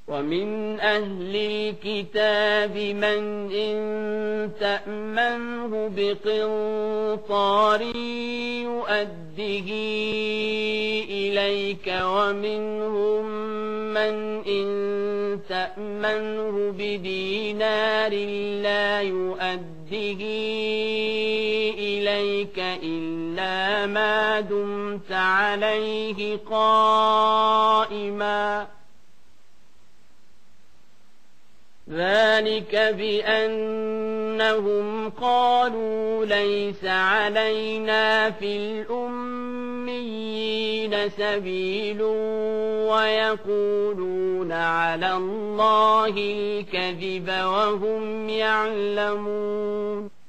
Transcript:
ومن أهل الكتاب من إن تأمنه بقنطار يؤده إليك ومنهم من إن تأمنه بدينار لا يؤده إليك إلا ما دمت عليه قائما ذلك بأنهم قالوا ليس علينا في الأميين سبيل ويقولون على الله الكذب وهم يعلمون